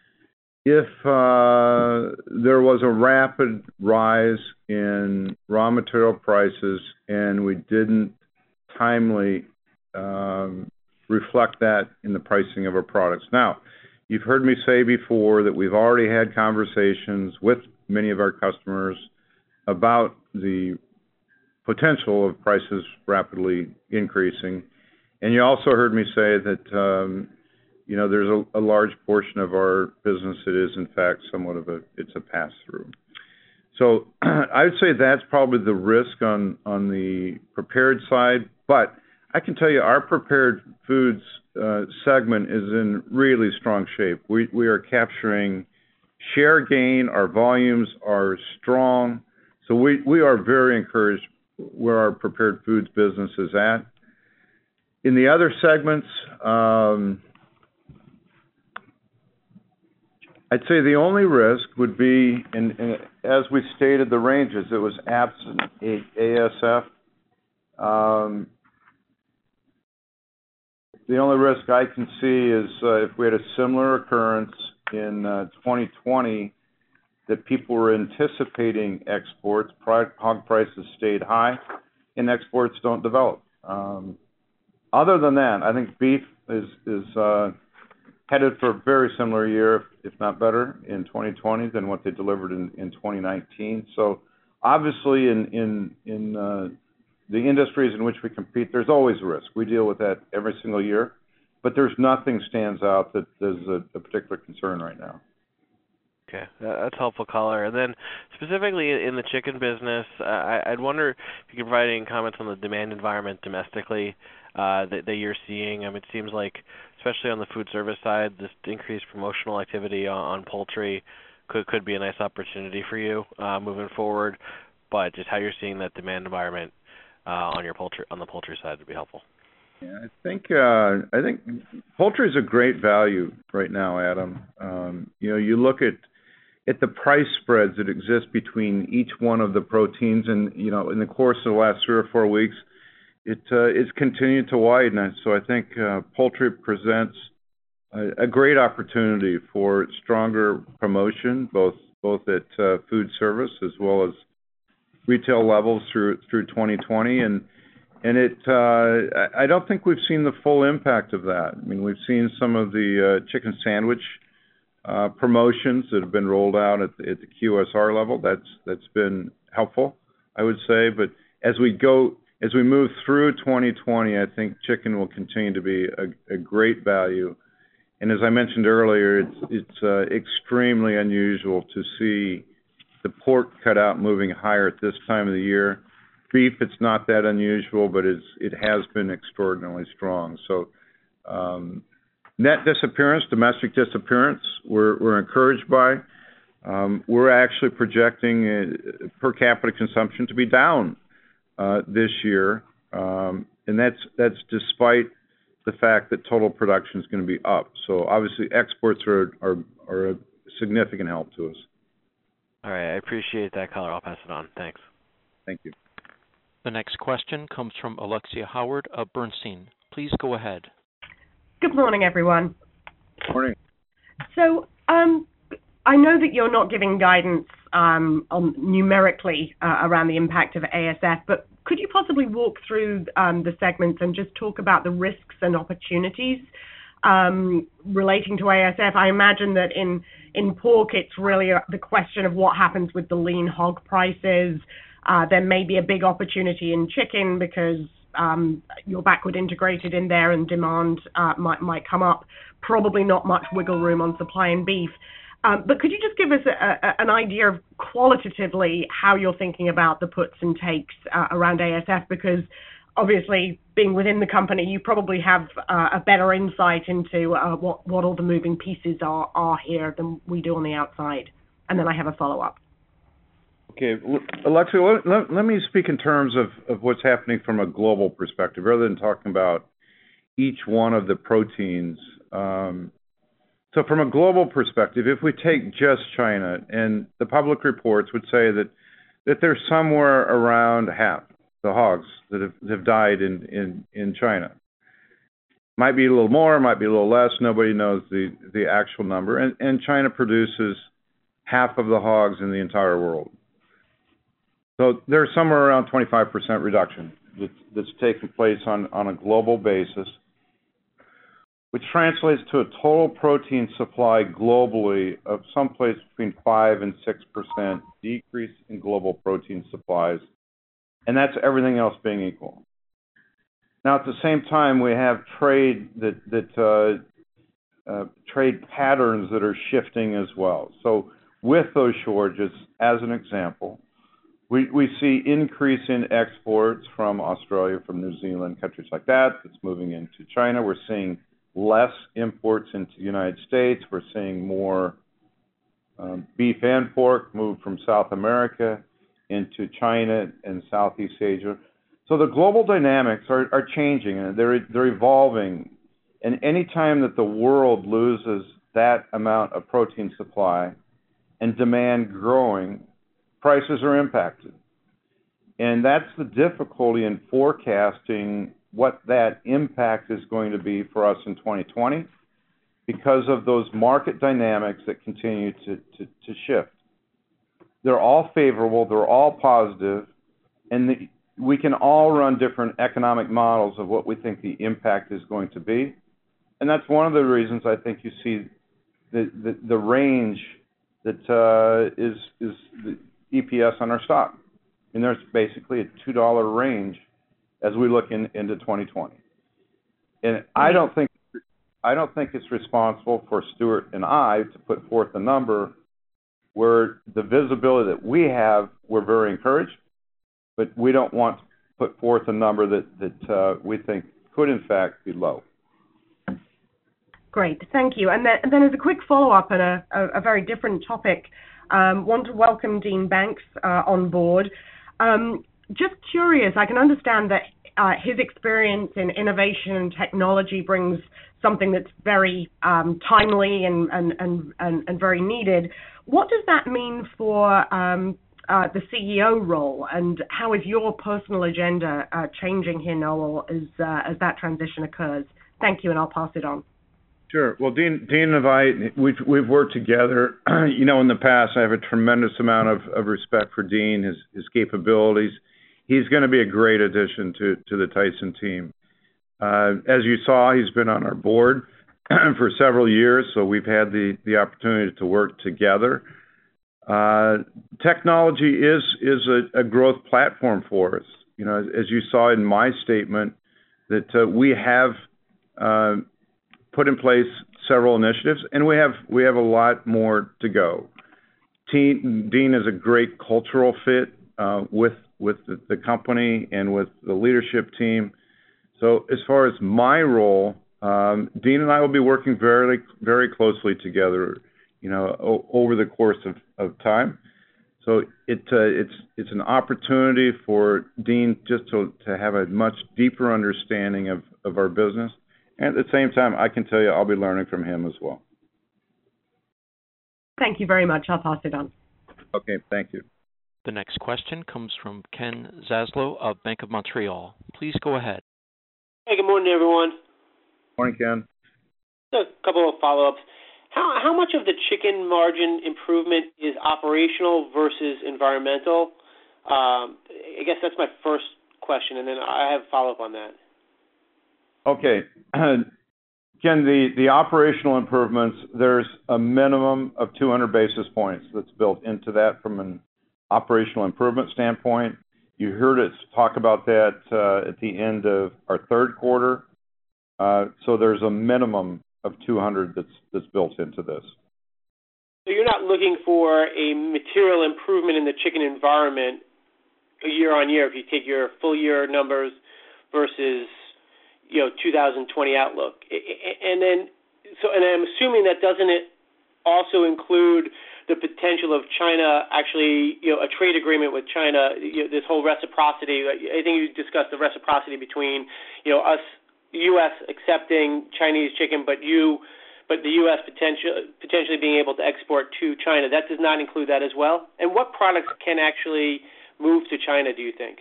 there was a rapid rise in raw material prices and we didn't timely reflect that in the pricing of our products. Now, you've heard me say before that we've already had conversations with many of our customers about the potential of prices rapidly increasing. And you also heard me say that, there's a large portion of our business that is, in fact, somewhat of it's a pass-through. So I would say that's probably the risk on the prepared side, but I can tell you our prepared foods segment is in really strong shape. We are capturing share gain. Our volumes are strong. So we are very encouraged where our prepared foods business is at. In the other segments, I'd say the only risk would be, and as we stated the ranges, it was absent ASF. The only risk I can see is if we had a similar occurrence in 2020, that people were anticipating exports, hog prices stayed high, and exports don't develop. Other than that, I think beef is headed for a very similar year, if not better, in 2020 than what they delivered in 2019. So obviously in the industries in which we compete, there's always a risk. We deal with that every single year, but there's nothing stands out that there's a particular concern right now. Okay, that's helpful color. And then specifically in the chicken business, I'd wonder if you could provide any comments on the demand environment domestically that you're seeing. It seems like, especially on the food service side, this increased promotional activity on poultry could be a nice opportunity for you moving forward. But just how you're seeing that demand environment on the poultry side would be helpful. Yeah, I think poultry is a great value right now, Adam. You look at the price spreads that exist between each one of the proteins, and in the course of the last 3 or 4 weeks, it's continued to widen. So I think poultry presents a great opportunity for stronger promotion, both at food service as well as retail levels through 2020, and I don't think we've seen the full impact of that. I mean, we've seen some of the chicken sandwich promotions that have been rolled out at the QSR level. That's been helpful, I would say. But as we move through 2020, I think chicken will continue to be a great value. And as I mentioned earlier, it's extremely unusual to see the pork cutout moving higher at this time of the year. Beef, it's not that unusual, but it has been extraordinarily strong. So net disappearance, domestic disappearance, we're encouraged by. We're actually projecting per capita consumption to be down this year, and that's despite the fact that total production is going to be up. So obviously exports are a significant help to us. All right, I appreciate that color. I'll pass it on. Thanks. Thank you. The next question comes from Alexia Howard of Bernstein. Please go ahead. Good morning, everyone. Morning. So I know that you're not giving guidance on numerically around the impact of ASF, but could you possibly walk through the segments and just talk about the risks and opportunities relating to ASF? I imagine that in pork, it's really the question of what happens with the lean hog prices. There may be a big opportunity in chicken because you're backward integrated in there and demand might come up. Probably not much wiggle room on supply in beef. But could you just give us an idea of qualitatively how you're thinking about the puts and takes around ASF? Because obviously, being within the company, you probably have a better insight into what all the moving pieces are here than we do on the outside. And then I have a follow-up. Okay, Alexia, let me speak in terms of what's happening from a global perspective, rather than talking about each one of the proteins. So from a global perspective, if we take just China, and the public reports would say that there's somewhere around half the hogs that have died in China. Might be a little more, might be a little less. Nobody knows the actual number. And China produces half of the hogs in the entire world. So there's somewhere around 25% reduction that's taking place on a global basis, which translates to a total protein supply globally of someplace between 5 and 6% decrease in global protein supplies, and that's everything else being equal. Now, at the same time, we have trade trade patterns that are shifting as well. So with those shortages, as an example, We see increase in exports from Australia, from New Zealand, countries like that. It's moving into China. We're seeing less imports into the United States. We're seeing more beef and pork move from South America into China and Southeast Asia. So the global dynamics are changing, and they're evolving. And any time that the world loses that amount of protein supply and demand growing, prices are impacted. And that's the difficulty in forecasting what that impact is going to be for us in 2020 because of those market dynamics that continue to shift. They're all favorable, they're all positive, and we can all run different economic models of what we think the impact is going to be. And that's one of the reasons I think you see the range that is the EPS on our stock. And there's basically a $2 range as we look into 2020. And I don't think it's responsible for Stewart and I to put forth a number where the visibility that we have, we're very encouraged, but we don't want to put forth a number that we think could in fact be low. Great, thank you. And then as a quick follow-up on a very different topic, want to welcome Dean Banks on board. Just curious, I can understand that his experience in innovation and technology brings something that's very timely and very needed. What does that mean for the CEO role, and how is your personal agenda changing here, Noel, as that transition occurs? Thank you, and I'll pass it on. Sure. Well, Dean and I, we've worked together. In the past, I have a tremendous amount of respect for Dean, his capabilities. He's going to be a great addition to the Tyson team. As you saw, he's been on our board for several years, so we've had the opportunity to work together. Technology is a growth platform for us. As you saw in my statement, that we have put in place several initiatives, and we have a lot more to go. Dean is a great cultural fit with the company and with the leadership team. So as far as my role, Dean and I will be working very, very closely together, over the course of time. So it's an opportunity for Dean just to have a much deeper understanding of our business. And at the same time, I can tell you I'll be learning from him as well. Thank you very much. I'll pass it on. Okay, thank you. The next question comes from Ken Zaslow of Bank of Montreal. Please go ahead. Hey, good morning, everyone. Morning, Ken. A couple of follow-ups. How much of the chicken margin improvement is operational versus environmental? I guess that's my first question, and then I have a follow-up on that. Okay. Ken, the operational improvements, there's a minimum of 200 basis points that's built into that from an operational improvement standpoint. You heard us talk about that at the end of our third quarter. So there's a minimum of 200 that's built into this. So you're not looking for a material improvement in the chicken environment year on year if you take your full year numbers versus 2020 outlook. And I'm assuming that doesn't it also include the potential of China actually, a trade agreement with China, this whole reciprocity. I think you discussed the reciprocity between, us, U.S. accepting Chinese chicken, but the U.S. potentially being able to export to China. That does not include that as well. And what products can actually move to China, do you think?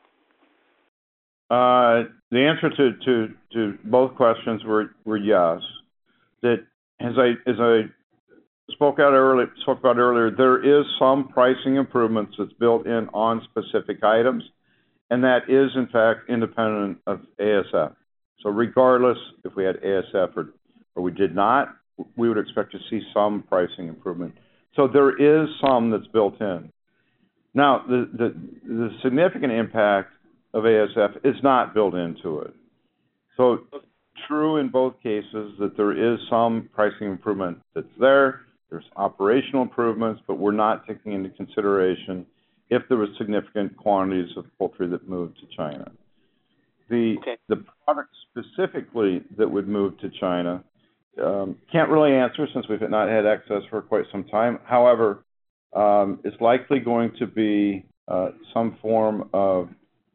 The answer to both questions were yes. That as I spoke about earlier, there is some pricing improvements that's built in on specific items, and that is in fact independent of ASF. So regardless if we had ASF or we did not, we would expect to see some pricing improvement. So there is some that's built in. Now the significant impact of ASF is not built into it. So true in both cases that there is some pricing improvement that's there. There's operational improvements, but we're not taking into consideration if there was significant quantities of poultry that moved to China. The product specifically that would move to China, can't really answer since we've not had excess for quite some time. However, it's likely going to be some form of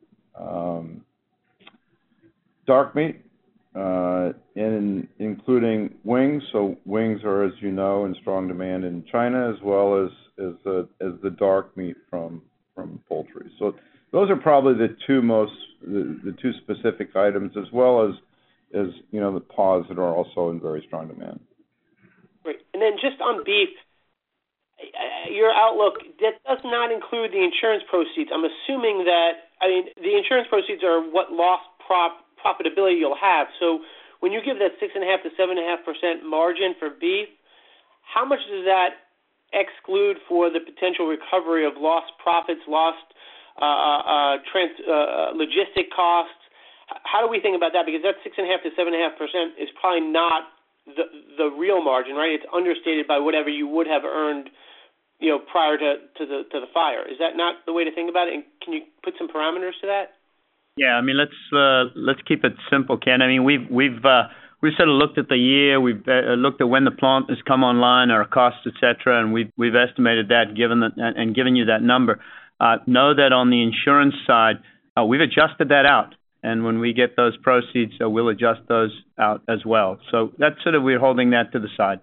dark meat, including wings. So wings are, as you know, in strong demand in China, as well as the dark meat from poultry. So those are probably the two specific items, as well as the paws that are also in very strong demand. Great. And then just on beef, your outlook, that does not include the insurance proceeds. I'm assuming that, the insurance proceeds are what lost profitability you'll have. So when you give that 6.5 to 7.5% margin for beef, how much does that exclude for the potential recovery of lost profits, lost logistic costs? How do we think about that? Because that 6.5 to 7.5% is probably not the real margin, right? It's understated by whatever you would have earned, prior to the fire. Is that not the way to think about it? And can you put some parameters to that? Yeah, let's keep it simple, Ken. We've sort of looked at the year. We've looked at when the plant has come online, our costs, etc., and we've estimated that, given you that number. Know that on the insurance side, we've adjusted that out, and when we get those proceeds, we'll adjust those out as well. So that's sort of, we're holding that to the side.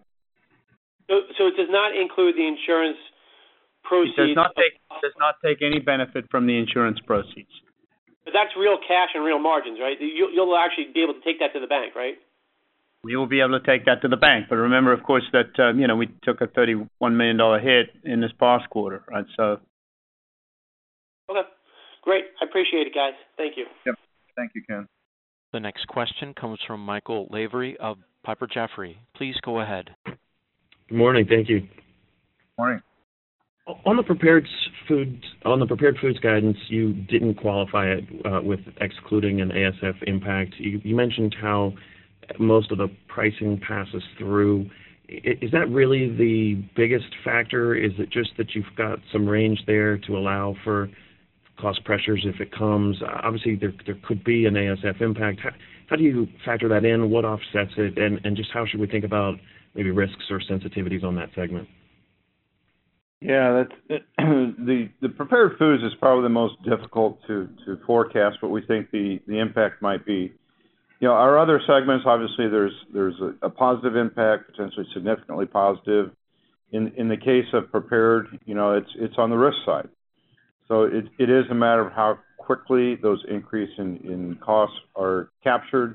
So it does not include the insurance proceeds. It does not take any benefit from the insurance proceeds. But that's real cash and real margins, right? You'll actually be able to take that to the bank, right? We will be able to take that to the bank. But remember, of course, that we took a $31 million hit in this past quarter, right? So. Okay, great. I appreciate it, guys. Thank you. Yep. Thank you, Ken. The next question comes from Michael Lavery of Piper Jaffray. Please go ahead. Good morning. Thank you. Morning. On the prepared foods guidance, you didn't qualify it with excluding an ASF impact. You mentioned how most of the pricing passes through. Is that really the biggest factor? Is it just that you've got some range there to allow for cost pressures if it comes? Obviously, there could be an ASF impact. How do you factor that in? What offsets it? And just how should we think about maybe risks or sensitivities on that segment? Yeah, that's the prepared foods is probably the most difficult to forecast what we think the impact might be. Our other segments, obviously, there's a positive impact, potentially significantly positive. In the case of prepared, it's on the risk side. So it is a matter of how quickly those increase in costs are captured,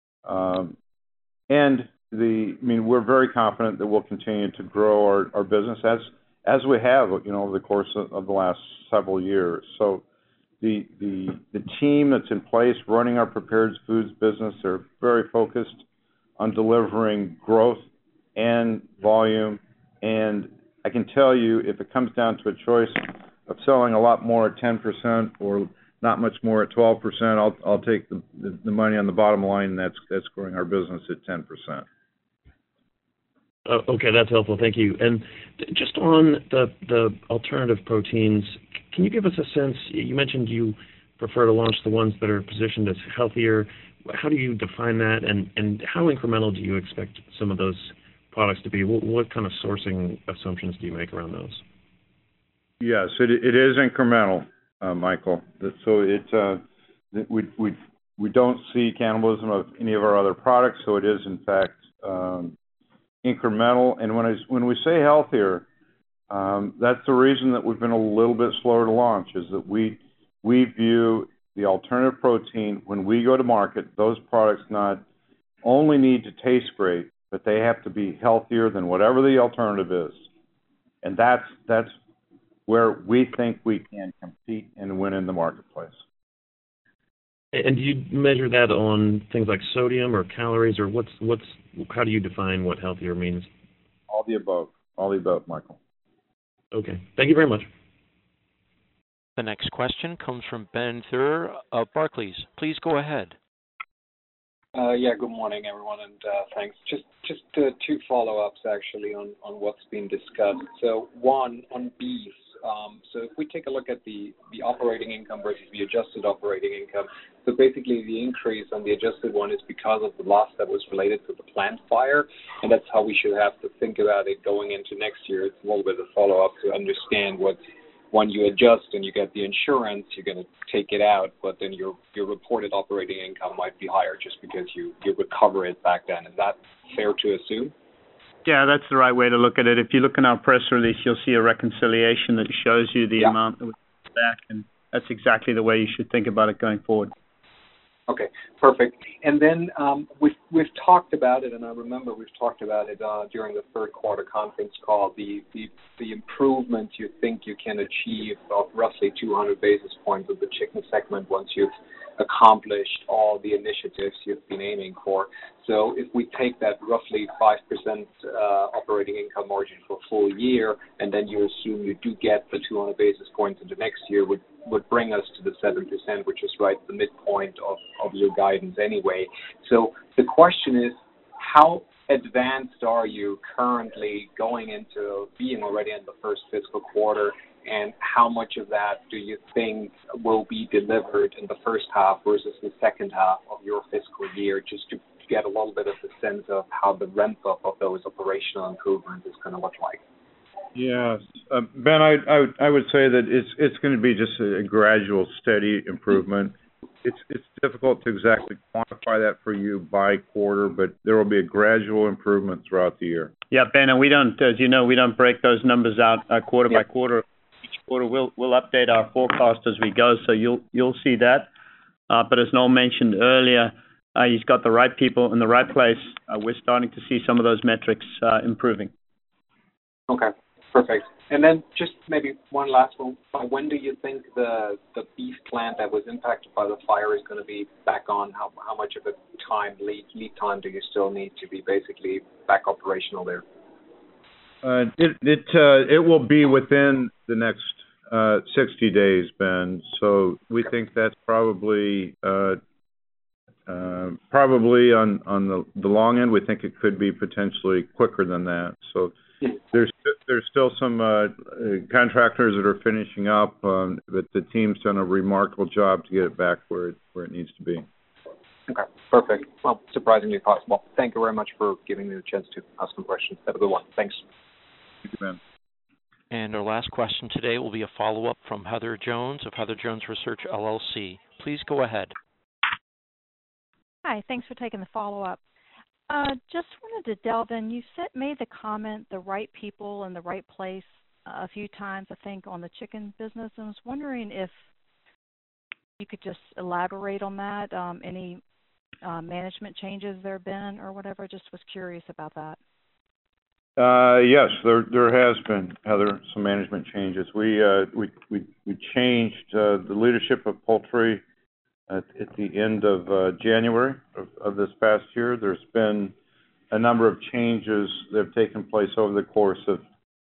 and we're very confident that we'll continue to grow our business as we have, over the course of the last several years. So the team that's in place running our prepared foods business, they're very focused on delivering growth and volume. And I can tell you, if it comes down to a choice of selling a lot more at 10% or not much more at 12%, I'll take the money on the bottom line. That's growing our business at 10%. Okay, that's helpful. Thank you. And just on the alternative proteins, can you give us a sense? You mentioned you prefer to launch the ones that are positioned as healthier. How do you define that, and how incremental do you expect some of those products to be? What kind of sourcing assumptions do you make around those? Yes, it is incremental, Michael. So we don't see cannibalism of any of our other products. So it is in fact incremental. And when we say healthier, that's the reason that we've been a little bit slower to launch. Is that we view the alternative protein, when we go to market, those products not only need to taste great, but they have to be healthier than whatever the alternative is. And that's where we think we can compete and win in the marketplace. And do you measure that on things like sodium or calories, or how do you define what healthier means? All the above, Michael. Okay. Thank you very much. The next question comes from Ben Theurer of Barclays. Please go ahead. Good morning, everyone, and thanks. Just two follow-ups, actually, on what's been discussed. So one, on beef, So if we take a look at the operating income versus the adjusted operating income, so basically the increase on the adjusted one is because of the loss that was related to the plant fire, and that's how we should have to think about it going into next year. It's a little bit of follow-up to understand what when you adjust and you get the insurance, you're going to take it out, but then your reported operating income might be higher just because you recover it back then. Is that fair to assume? Yeah, that's the right way to look at it. If you look in our press release, you'll see a reconciliation that shows you the amount that was back, and that's exactly the way you should think about it going forward. Okay, perfect. And then we've talked about it, and I remember we've talked about it during the third quarter conference call, the improvements you think you can achieve of roughly 200 basis points of the chicken segment once you've accomplished all the initiatives you've been aiming for. So if we take that roughly 5% operating income margin for a full year, and then you assume you do get the 200 basis points into next year, would bring us to the 7%, which is right the midpoint of your guidance anyway. So the question is, how advanced are you currently going into being already in the first fiscal quarter, and how much of that do you think will be delivered in the first half versus the second half of your fiscal year, just to get a little bit of a sense of how the ramp-up of those operational improvements is going to look like? Yes. Ben, I would say that it's going to be just a gradual, steady improvement. It's difficult to exactly quantify that for you by quarter, but there will be a gradual improvement throughout the year. Yeah, Ben, and we don't, as you know, we don't break those numbers out quarter by quarter. Each quarter we'll update our forecast as we go, so you'll see that. But as Noel mentioned earlier, he's got the right people in the right place. We're starting to see some of those metrics improving. Okay, perfect. And then just maybe one last one. By when do you think the beef plant that was impacted by the fire is going to be back on? How much of a lead time do you still need to be basically back operational there? It will be within the next 60 days, Ben. So we think that's probably on the long end. We think it could be potentially quicker than that. So there's still some contractors that are finishing up, but the team's done a remarkable job to get it back where it needs to be. Okay, perfect. Well, surprisingly possible. Thank you very much for giving me the chance to ask some questions. Have a good one. Thanks. Thank you, Ben. And our last question today will be a follow-up from Heather Jones of Heather Jones Research, LLC. Please go ahead. Hi, thanks for taking the follow-up. Just wanted to delve in. You made the comment, the right people in the right place a few times, I think, on the chicken business. I was wondering if you could just elaborate on that, any management changes there have been or whatever. Just was curious about that. Yes, there has been, Heather, some management changes. We changed the leadership of poultry at the end of January of this past year. There's been a number of changes that have taken place over the course of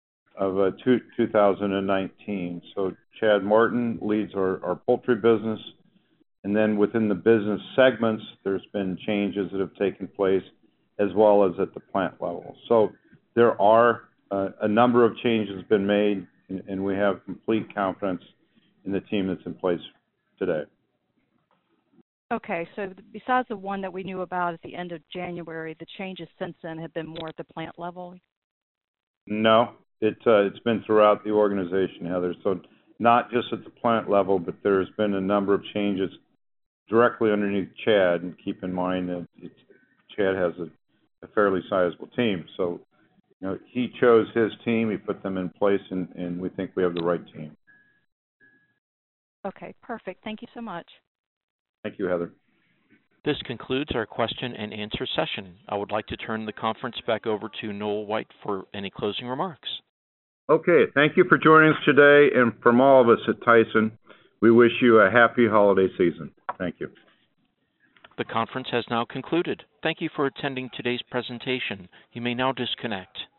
2019. So Chad Martin leads our poultry business, and then within the business segments, there's been changes that have taken place as well as at the plant level. So there are a number of changes been made, and we have complete confidence in the team that's in place today. Okay, so besides the one that we knew about at the end of January, the changes since then have been more at the plant level? No, it's been throughout the organization, Heather. So not just at the plant level, but there's been a number of changes directly underneath Chad. And keep in mind that Chad has a fairly sizable team. So, you know, he chose his team, he put them in place, and we think we have the right team. Okay, perfect. Thank you so much. Thank you, Heather. This concludes our question and answer session. I would like to turn the conference back over to Noel White for any closing remarks. Okay, thank you for joining us today, and from all of us at Tyson, we wish you a happy holiday season. Thank you. The conference has now concluded. Thank you for attending today's presentation. You may now disconnect.